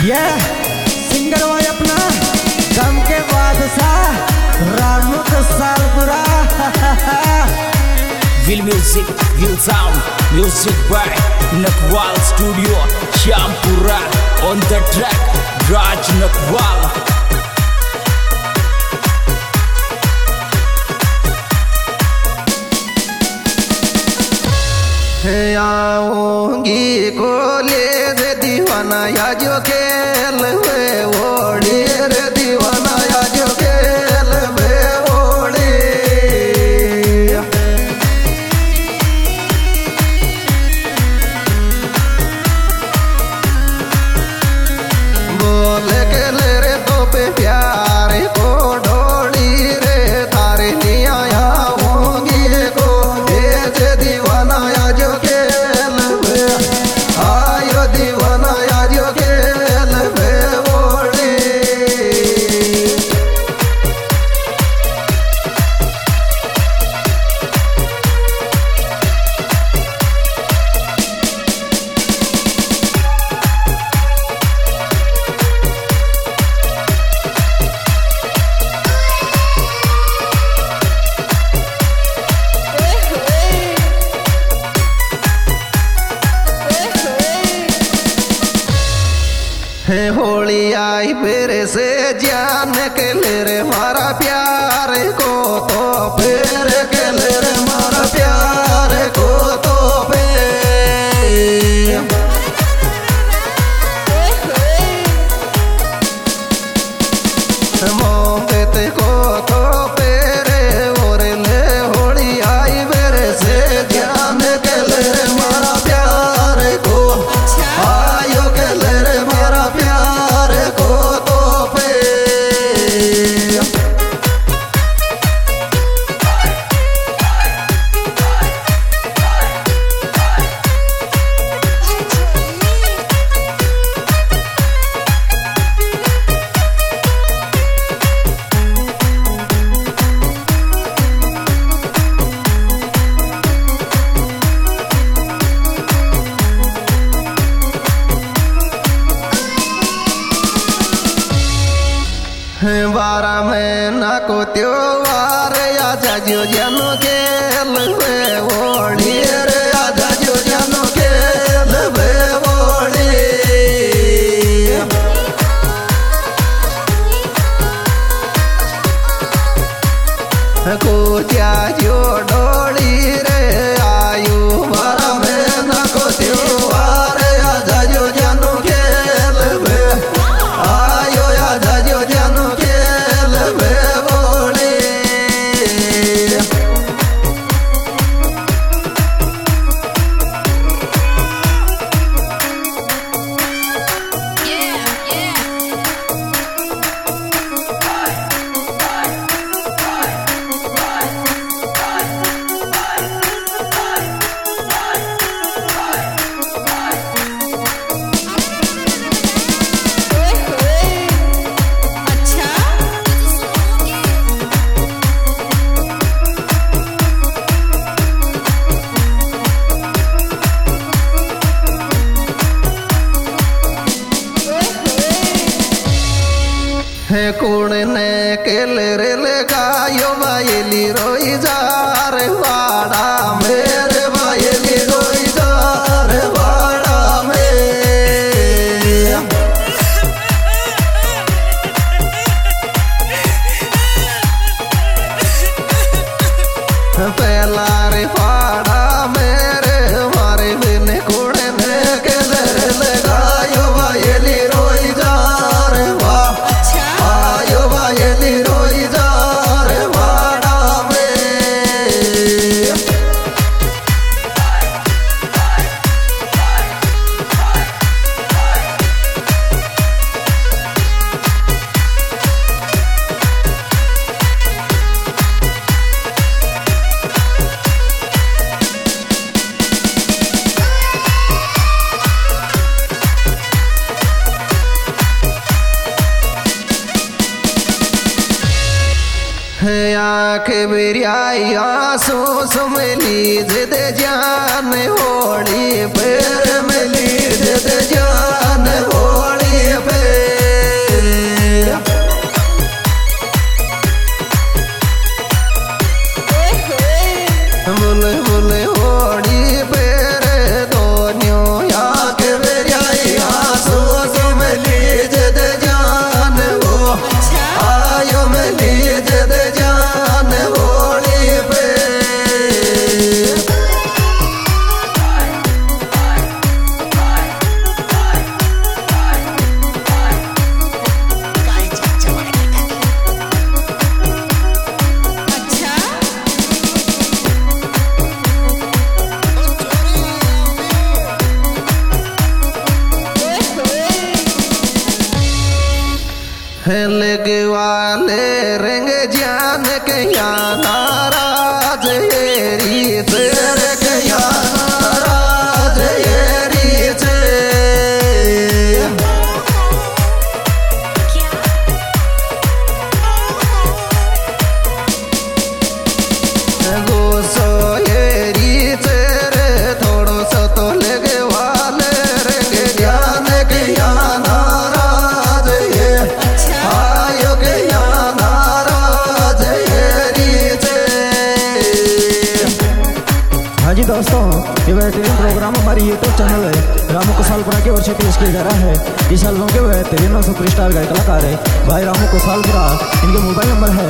ये सिंगर भाई अपना गम के बादशाह रामू का सालपुरा Will music, will sound, music by Nakwal Studio, Shampura on the track, Raj Nakwal. आऊंगी को ले रे दीवाना या जो खेल वे ओढ़ी रे दीवाना या जो खेल वे ओढ़ी बोल के ले रे तो पे प्यारे को ढोली रे तारे नहीं आया होंगी को ये दीवाना या जो है होली आई फिर से जान के ले रे मारा प्यार को तो फिर के ले रे मारा प्यार को तो मोहब्बत को तो पेरे और ले होली आई फिर से जान के ले रे मारा प्यार को आयो के ले रे मारा प्यार को तो पे बारह महीना को त्योहार आजा जो जानो खेल वे ओढ़ी रे आजा जो जानो खेल वे ओढ़ी कुचा जो डोली रे आयु बारह महीना को त्योहार आजा जो जानो खेल वे आयो आजा जो जानो कुण ने केल रे लगायो बायली रोई जार वाड़ा मेरे बायली रोई जार वाड़ा में पहला रे फाड़ा मेरे मारे बिन कुण ने केल रे लगायो बायली रोई जार वाड़ा रोई जार वाड़ा में आँख बिरियाई आंसू सुमली जिद जान होली पैर मिली जिद जान होली पैर बुले बुले होड़ी बेरे दोनियो या के बेरियाई आंसू से मिली जद जान वो आयो मिली जद जान होड़ी पे लगे वाले रंग जान के यहाँ नाराज येरी तेरे के यहाँ नाराज येरी से गोसो येरी तेरे थोड़ो सो तो लगे वाले रंग जान के यहाँ नाराज ये आयो के यहाँ नाराज येरी से। हाँ जी दोस्तों, ये बेहतरीन प्रोग्राम हमारी यूट्यूब चैनल है रामू कुशालपुरा की ओर से पेश किया जा रहा है। इस एल्बम के बेहतरीन और सुपरस्टार गायक कलाकार है भाई रामू कुशालपुरा। इनके मोबाइल नंबर है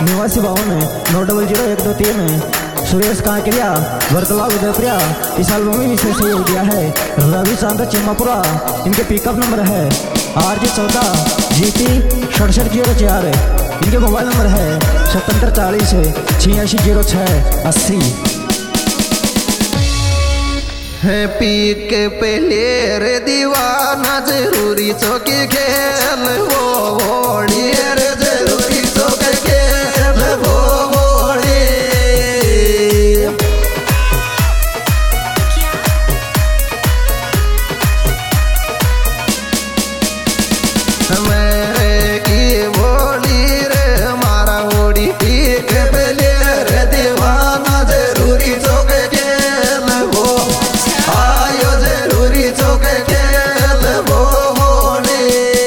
8952 सुरेश कांकरिया वर्तला उदयप्रिया। इस एल्बम में विशेष सहयोग दिया है रवि चांद चिम्मापुरा। इनके पिकअप नंबर है RG14 GT 6704। इनके मोबाइल नंबर है 7740 8606 80। है पी के पहले रे दीवाना जरूरी चौकी खेल वो होड़ी रे जरूरी चौकी खेल वो होड़ी मेरे की बोली रे मारा होड़ी पी के पहले रे दीवाना जरूरी चौकी खेल वो आयो जरूरी चौके खेल वो होने।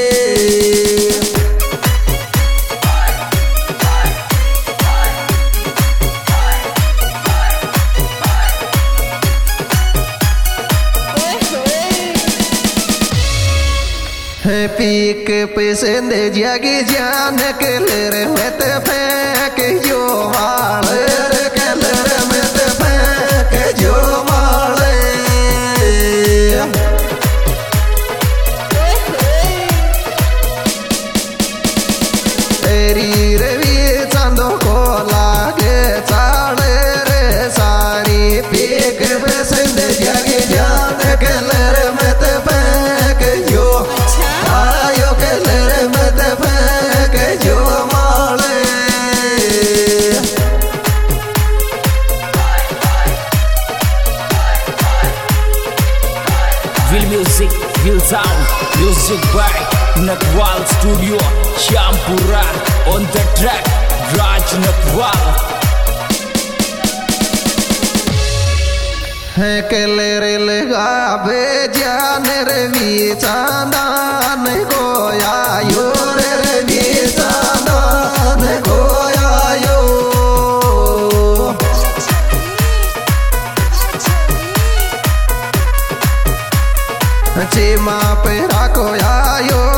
पी के पैसे दे जागी जान के ले रे मैं ते फेंक जो वाले रे के ले रे मैं ते फेंक जो वाले तेरी रवि चांदो को लागे चाले रे सारी पी के पैसे दे जागी जान के ले रे मैं ते फेंक जो आयो के ले रे मैं ते फेंक जो माले। Will music, will sound, music by Nakwal Studio, Shampura on the track, Raj Nakwal. है के ले रे लगा बे जाने रे वी चांदान गोया यो रे वी चांदान गोया यो चीमा पे राखो आयो